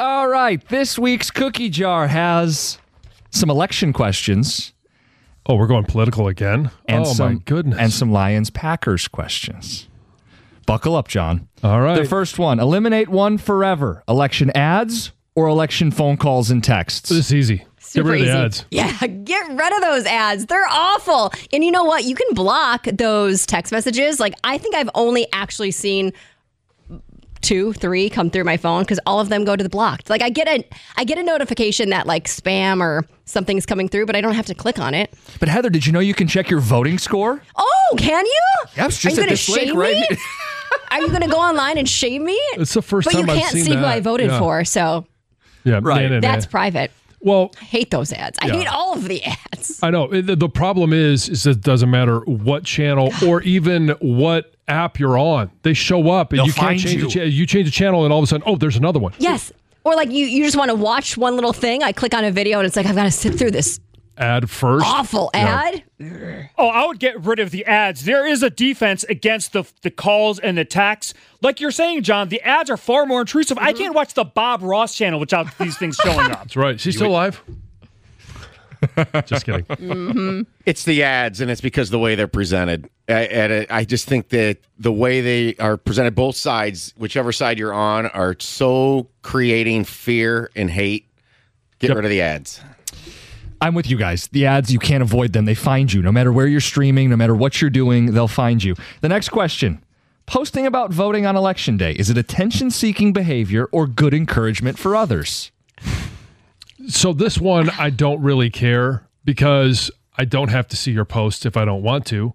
All right, this week's cookie jar has some election questions. Oh, we're going political again? And my goodness. And some Lions-Packers questions. Buckle up, John. All right. The first one, eliminate one forever. Election ads or election phone calls and texts? This is easy. Super Get rid of easy. the ads. Yeah, get rid of those ads. They're awful. And you know what? You can block those text messages. Like, I think I've only actually seen 2, 3 come through my phone because all of them go to the blocked. Like, I get a notification that like spam or something's coming through, but I don't have to click on it. But Heather, did you know you can check your voting score? Oh, can you? Yeah, it's just Are you at going to this link, shame right? me? Are you going to go online and shame me? It's the first But you time I've can't seen see who that. I voted Yeah. for, so Yeah, Right. that's private. Well, I hate those ads. I hate all of the ads. I know. The problem is it doesn't matter what channel or even what app you're on. They show up and They'll you can't find change you. you change the channel and all of a sudden, oh, there's another one. Yes. Or like you just want to watch one little thing. I click on a video and it's like, I've got to sit through this Ad first. awful ad. Oh, I would get rid of the ads. There is a defense against the calls and the texts. Like you're saying, John, the ads are far more intrusive. I can't watch the Bob Ross channel without these things showing up. That's right. She's still alive? Just kidding. It's the ads, and it's because of the way they're presented. I just think that the way they are presented, both sides, whichever side you're on, are so creating fear and hate. Get rid of the ads. I'm with you guys. The ads, you can't avoid them. They find you. No matter where you're streaming, no matter what you're doing, they'll find you. The next question. Posting about voting on Election Day. Is it attention-seeking behavior or good encouragement for others? So this one, I don't really care because I don't have to see your post if I don't want to.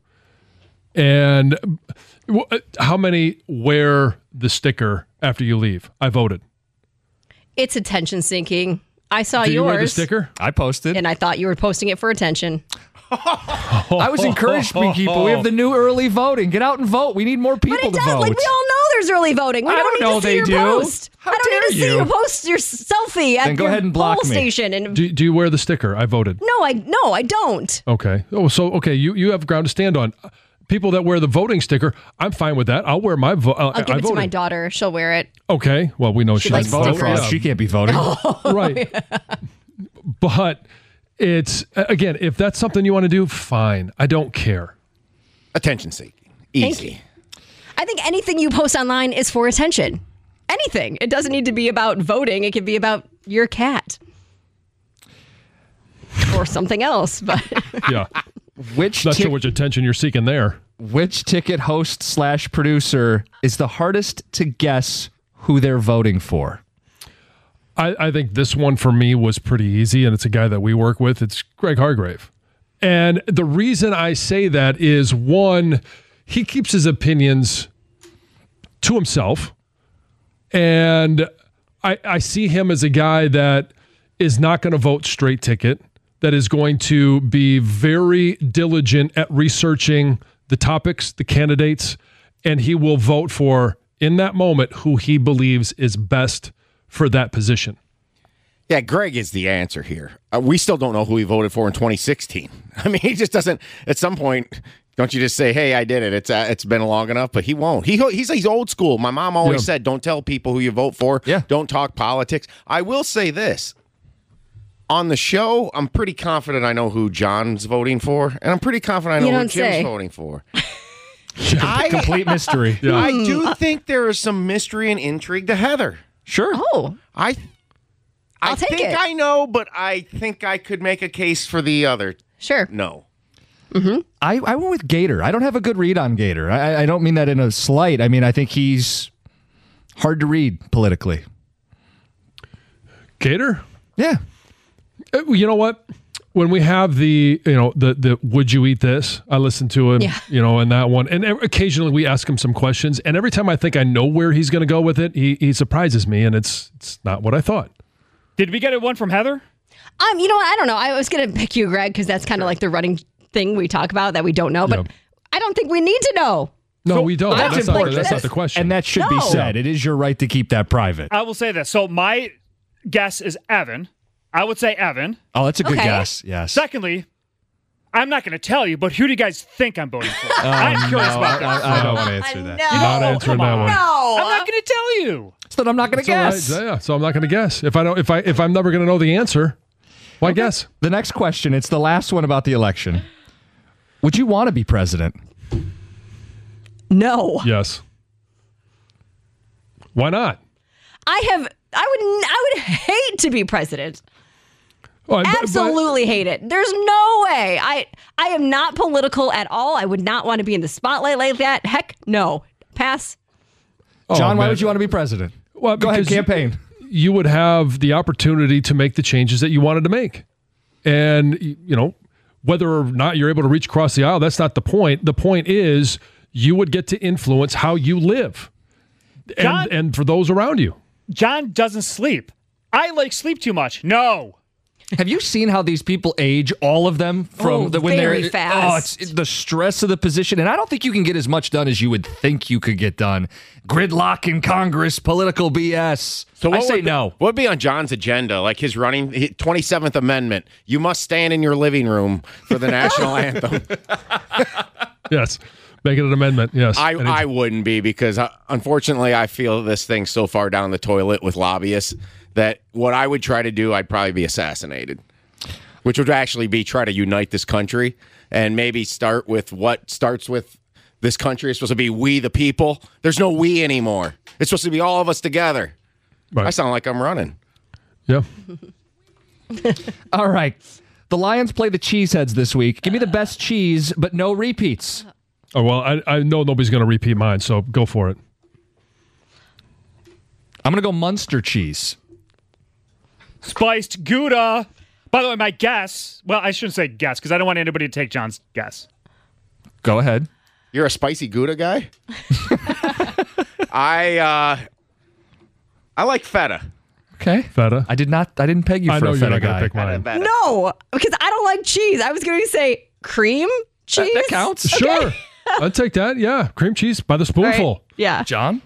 And how many wear the sticker after you leave? I voted. It's attention seeking. I saw Do you yours. wear the sticker? I posted. And I thought you were posting it for attention. I was encouraging people. We have the new early voting. Get out and vote. We need more people But it to does. vote. Like, we all know there's early voting. We I don't don't know need to see they your do. post. How I don't need dare to see you. you post your selfie at Then go your ahead and block poll me. station. And Do you wear the sticker? I voted. no, I don't. Okay. Oh, so okay, you have ground to stand on. People that wear the voting sticker, I'm fine with that. I'll wear my vote. I'll give it to my daughter. She'll wear it. Okay. Well, we know she likes doesn't voter vote. stickers. fraud. She can't be voting. Right. But it's, again, if that's something you want to do, fine. I don't care. Attention seeking. Thank Easy. I think anything you post online is for attention. Anything. It doesn't need to be about voting. It can be about your cat. Or something else. But Yeah. Which Not sure which attention you're seeking there. Which ticket host / producer is the hardest to guess who they're voting for? I think this one for me was pretty easy, and it's a guy that we work with. It's Greg Hargrave. And the reason I say that is, one, he keeps his opinions to himself. And I see him as a guy that is not going to vote straight ticket, that is going to be very diligent at researching the topics, the candidates, and he will vote for, in that moment, who he believes is best for that position. Yeah, Greg is the answer here. We still don't know who he voted for in 2016. I mean, he just doesn't. At some point, don't you just say, "Hey, I did it. It's been long enough." But he won't. He's old school. My mom always said, "Don't tell people who you vote for. Yeah. Don't talk politics." I will say this. On the show, I'm pretty confident I know who John's voting for, and I'm pretty confident I know who Jim's voting for. Complete mystery. I do think there is some mystery and intrigue to Heather. Sure. oh, I take think it. I know, but I think I could make a case for the other. sure. No. I went with Gator. I don't have a good read on Gator. I don't mean that in a slight. I mean, I think he's hard to read politically. Gator? Yeah. You know what? When we have the would you eat this? I listen to him, in that one. And occasionally we ask him some questions. And every time I think I know where he's going to go with it, he surprises me. And it's not what I thought. Did we get one from Heather? You know what? I don't know. I was going to pick you, Greg, because that's kind of like the running thing we talk about that we don't know. But Yep. I don't think we need to know. No, we don't. That's That's not important. the question. And that should be No. said. It is your right to keep that private. I will say this. So my guess is Evan. I would say Evan. Oh, that's a good Okay. guess. Yes. Secondly, I'm not going to tell you, but who do you guys think I'm voting for? I'm curious about that. I don't want to answer that. Not answering that one. No. I'm not going to tell you. So then I'm not going to guess. All right. Yeah, so I'm not going to guess. If I'm never going to know the answer, why guess? The next question, it's the last one about the election. Would you want to be president? No. Yes. Why not? I would hate to be president. Well, Absolutely hate it. There's no way. I am not political at all. I would not want to be in the spotlight like that. Heck, no. Pass. John, why man. would you want to be president? Well, Go ahead, because campaign. You would have the opportunity to make the changes that you wanted to make. And, whether or not you're able to reach across the aisle, that's not the point. The point is you would get to influence how you live and for those around you. John doesn't sleep. I sleep too much. No. Have you seen how these people age? All of them from when very they're fast. it's the stress of the position, and I don't think you can get as much done as you would think you could get done. Gridlock in Congress, political BS. So I say no. What would be on John's agenda? Like his 27th Amendment. You must stand in your living room for the national anthem. Yes. Make it an amendment. Yes. I wouldn't be because unfortunately I feel this thing's so far down the toilet with lobbyists that what I would try to do, I'd probably be assassinated, which would actually be try to unite this country and maybe start with what starts with this country. It's supposed to be we the people. There's no we anymore. It's supposed to be all of us together. Right. I sound like I'm running. Yeah. All right. The Lions play the Cheeseheads this week. Give me the best cheese, but no repeats. Oh, well, I know nobody's going to repeat mine, so go for it. I'm going to go Munster cheese. Spiced Gouda. By the way, my guess, well, I shouldn't say guess because I don't want anybody to take John's guess. Go ahead. You're a spicy Gouda guy? I like feta. Okay. Feta. I didn't peg you I for know a you're feta not going guy. to pick mine. Feta. No, because I don't like cheese. I was going to say cream cheese. That counts. Sure. I'd take that. Yeah. Cream cheese by the spoonful. Right. Yeah. John?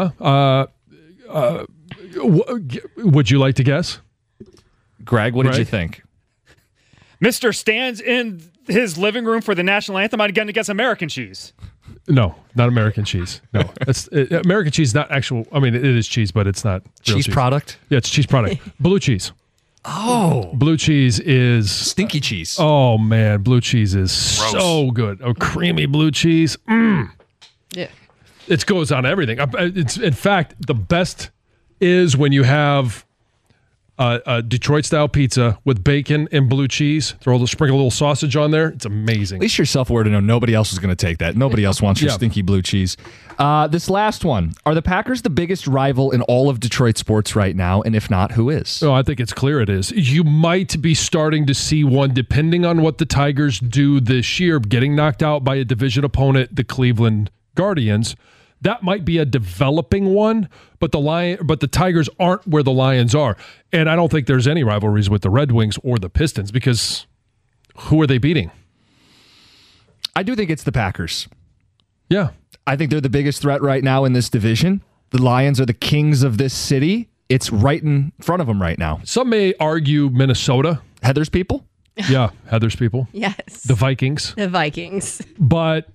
Would you like to guess? Greg, what did you Greg? think? Mr. stands in his living room for the national anthem. I'm going to guess American cheese. No, not American cheese. No. American cheese is not actual. I mean, it is cheese, but it's not real Cheese product? Yeah, it's cheese product. Blue cheese. Oh. Blue cheese is... Stinky cheese. Oh, man. Blue cheese is so good. A creamy blue cheese. Yeah. It goes on everything. It's in fact, the best is when you have a Detroit-style pizza with bacon and blue cheese. Sprinkle a little sausage on there. It's amazing. At least you're self-aware to know nobody else is going to take that. Nobody else wants your Yeah. stinky blue cheese. This last one. Are the Packers the biggest rival in all of Detroit sports right now? And if not, who is? Oh, I think it's clear it is. You might be starting to see one, depending on what the Tigers do this year, getting knocked out by a division opponent, the Cleveland Guardians. That might be a developing one, but the Tigers aren't where the Lions are. And I don't think there's any rivalries with the Red Wings or the Pistons because who are they beating? I do think it's the Packers. Yeah. I think they're the biggest threat right now in this division. The Lions are the kings of this city. It's right in front of them right now. Some may argue Minnesota. Heather's people? Yeah, Heather's people. Yes. The Vikings. The Vikings. But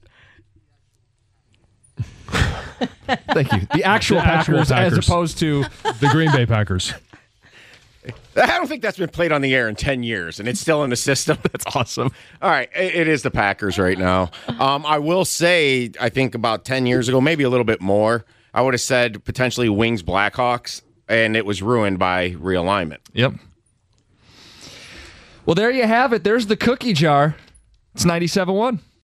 Thank you. The actual The actual Packers, as Packers. opposed to... the Green Bay Packers. I don't think that's been played on the air in 10 years, and it's still in the system. That's awesome. All right, it is the Packers right now. I will say, I think about 10 years ago, maybe a little bit more, I would have said potentially Wings Blackhawks, and it was ruined by realignment. Yep. Well, there you have it. There's the cookie jar. It's 97.1.